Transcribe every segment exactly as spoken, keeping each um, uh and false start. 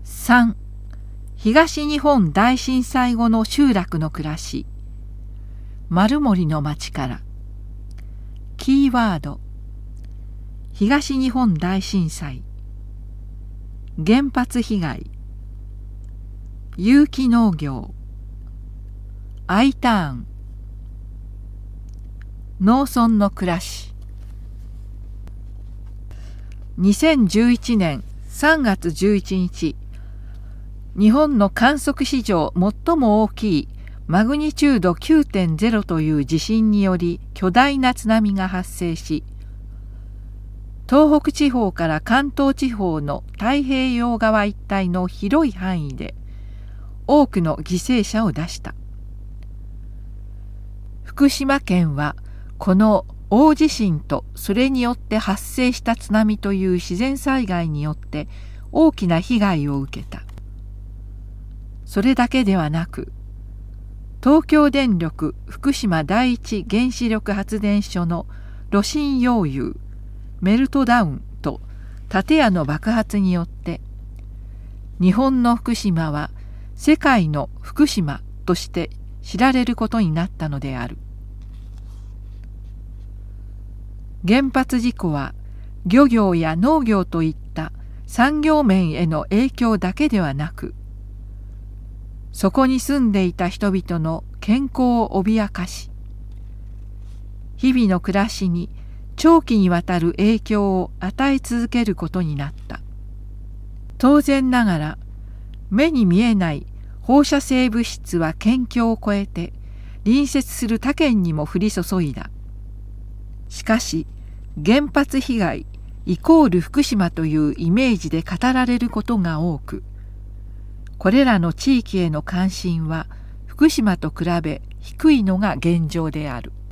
さん、東日本大震災後の集落の暮らし。丸森の町から。キーワード。東日本大震災、原発被害、有機農業、Iターン、農村の暮らし。にせんじゅういちねんさんがつじゅういちにち、日本の観測史上最も大きいマグニチュード きゅうてんゼロ という地震により巨大な津波が発生し、東北地方から関東地方の太平洋側一帯の広い範囲で多くの犠牲者を出した。福島県はこの大地震とそれによって発生した津波という自然災害によって大きな被害を受けた。それだけではなく、東京電力福島第一原子力発電所の炉心溶融メルトダウンと建屋の爆発によって日本の福島は世界の福島として知られることになったのである。原発事故は漁業や農業といった産業面への影響だけではなく、そこに住んでいた人々の健康を脅かし、日々の暮らしに長期にわたる影響を与え続けることになった。当然ながら目に見えない放射性物質は県境を越えて隣接する他県にも降り注いだ。しかし原発被害イコール福島というイメージで語られることが多く、これらの地域への関心は福島と比べ低いのが現状である。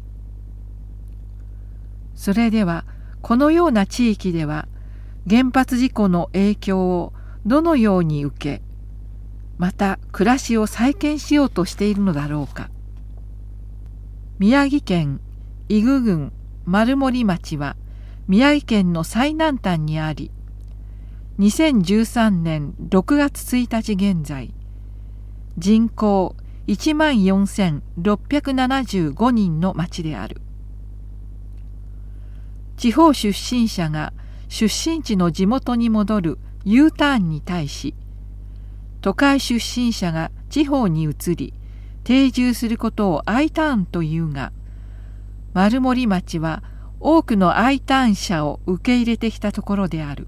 それではこのような地域では原発事故の影響をどのように受け、また暮らしを再建しようとしているのだろうか。宮城県伊久郡丸森町は宮城県の最南端にあり、にせんじゅうさんねんろくがつついたち現在、人口いちまんよんせんろっぴゃくななじゅうごにんの町である。地方出身者が出身地の地元に戻る U ターンに対し、都会出身者が地方に移り定住することを I ターンというが、丸森町は多くの I ターン者を受け入れてきたところである。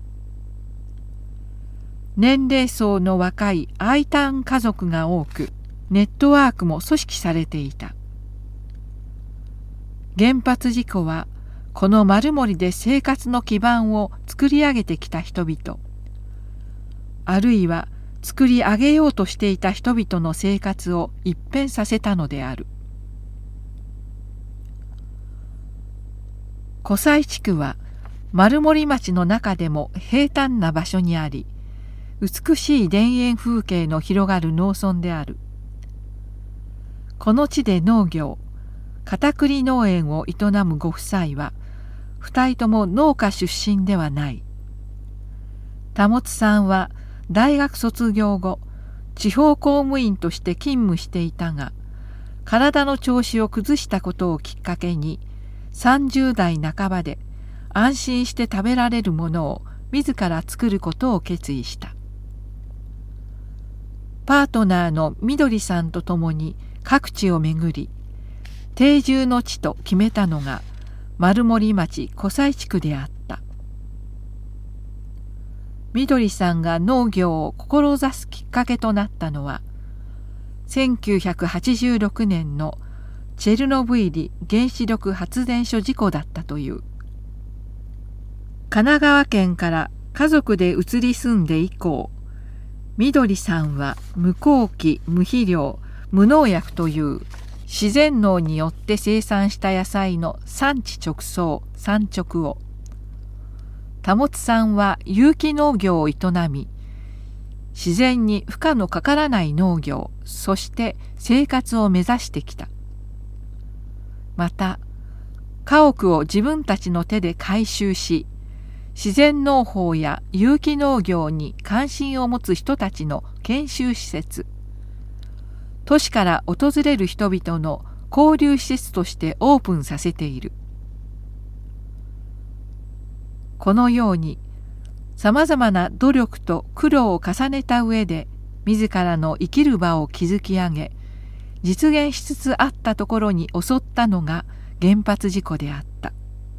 年齢層の若い I ターン家族が多く、ネットワークも組織されていた。原発事故はこの丸森で生活の基盤を作り上げてきた人々、あるいは作り上げようとしていた人々の生活を一変させたのである。湖西地区は丸森町の中でも平坦な場所にあり、美しい田園風景の広がる農村である。この地で農業、片栗農園を営むご夫妻は二人とも農家出身ではない。保さんは大学卒業後、地方公務員として勤務していたが、体の調子を崩したことをきっかけにさんじゅうだいなかばで安心して食べられるものを自ら作ることを決意した。パートナーのみどりさんと共に各地を巡り、定住の地と決めたのが丸森町湖西地区であった。みどりさんが農業を志すきっかけとなったのは、せんきゅうひゃくはちじゅうろくねんのチェルノブイリ原子力発電所事故だったという。神奈川県から家族で移り住んで以降、みどりさんは無耕期無肥料無農薬という自然農によって生産した野菜の産地直送産直を、保さんは有機農業を営み、自然に負荷のかからない農業、そして生活を目指してきた。また家屋を自分たちの手で改修し、 自然農法や有機農業に関心を持つ人たちの研修施設、都市から訪れる人々の交流施設としてオープンさせている。このようにさまざまな努力と苦労を重ねた上で自らの生きる場を築き上げ、実現しつつあったところに襲ったのが原発事故であった。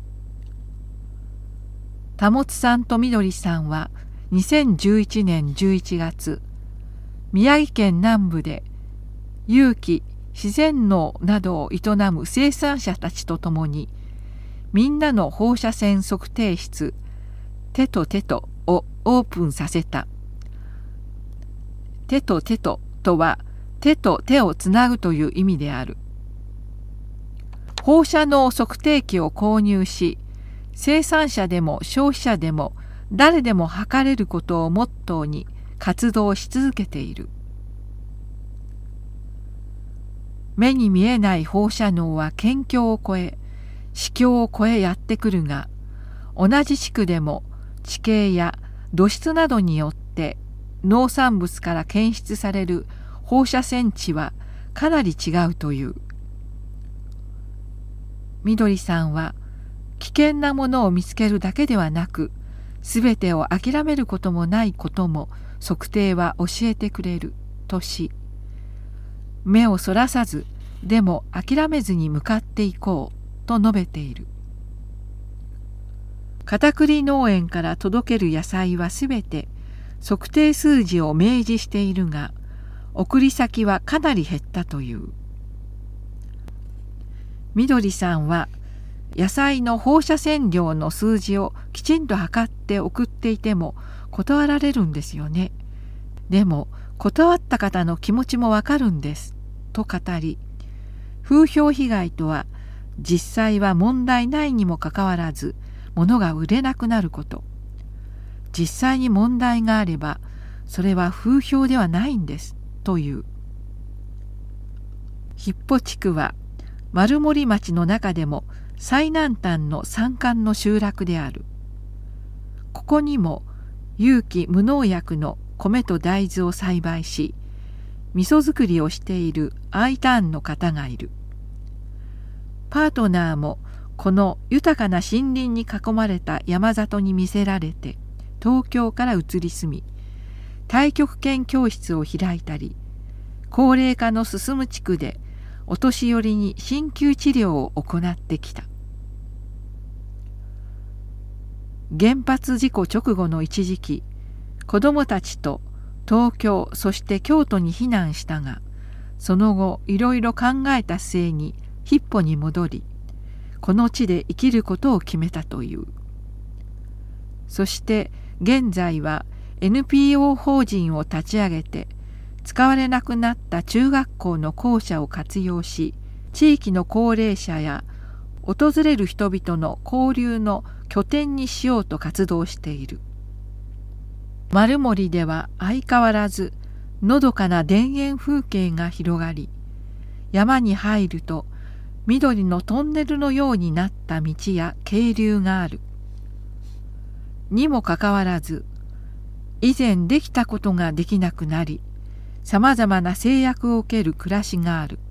保さんとみどりさんはにせんじゅういちねんじゅういちがつ、宮城県南部で有機自然農などを営む生産者たちとともに、みんなの放射線測定室手と手とをオープンさせた。手と手ととは手と手をつなぐという意味である。放射能測定器を購入し、生産者でも消費者でも誰でも測れることをモットーに活動し続けている。目に見えない放射能は県境を越え、市境を越えやってくるが、同じ地区でも地形や土質などによって農産物から検出される放射線値はかなり違うという。みどりさんは危険なものを見つけるだけではなく、すべてを諦めることもないことも測定は教えてくれるとし、目をそらさずでも諦めずに向かっていこうと述べている。片栗農園から届ける野菜はすべて測定数字を明示しているが、送り先はかなり減ったという。みどりさんは野菜の放射線量の数字をきちんと測って送っていても断られるんですよね。でも断った方の気持ちもわかるんですと語り、風評被害とは実際は問題ないにもかかわらず物が売れなくなること。実際に問題があればそれは風評ではないんですという。ヒッポ地区は丸森町の中でも最南端の山間の集落である。ここにも有機無農薬の米と大豆を栽培し、味噌作りをしているアイターンの方がいる。パートナーもこの豊かな森林に囲まれた山里に魅せられて東京から移り住み、太極拳教室を開いたり、高齢化の進む地区でお年寄りに鍼灸治療を行ってきた。原発事故直後の一時期、子どもたちと東京そして京都に避難したが、その後いろいろ考えた末にヒッポに戻り、この地で生きることを決めたという。そして現在は エヌピーオー 法人を立ち上げて、使われなくなった中学校の校舎を活用し、地域の高齢者や訪れる人々の交流の拠点にしようと活動している。丸森では相変わらずのどかな田園風景が広がり、山に入ると緑のトンネルのようになった道や渓流がある。にもかかわらず、以前できたことができなくなり、さまざまな制約を受ける暮らしがある。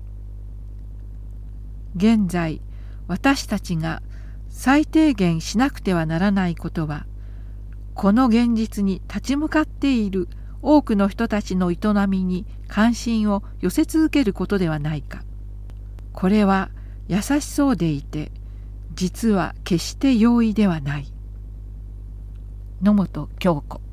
現在、私たちが最低限しなくてはならないことは、この現実に立ち向かっている多くの人たちの営みに関心を寄せ続けることではないか。これは優しそうでいて、実は決して容易ではない。野本京子。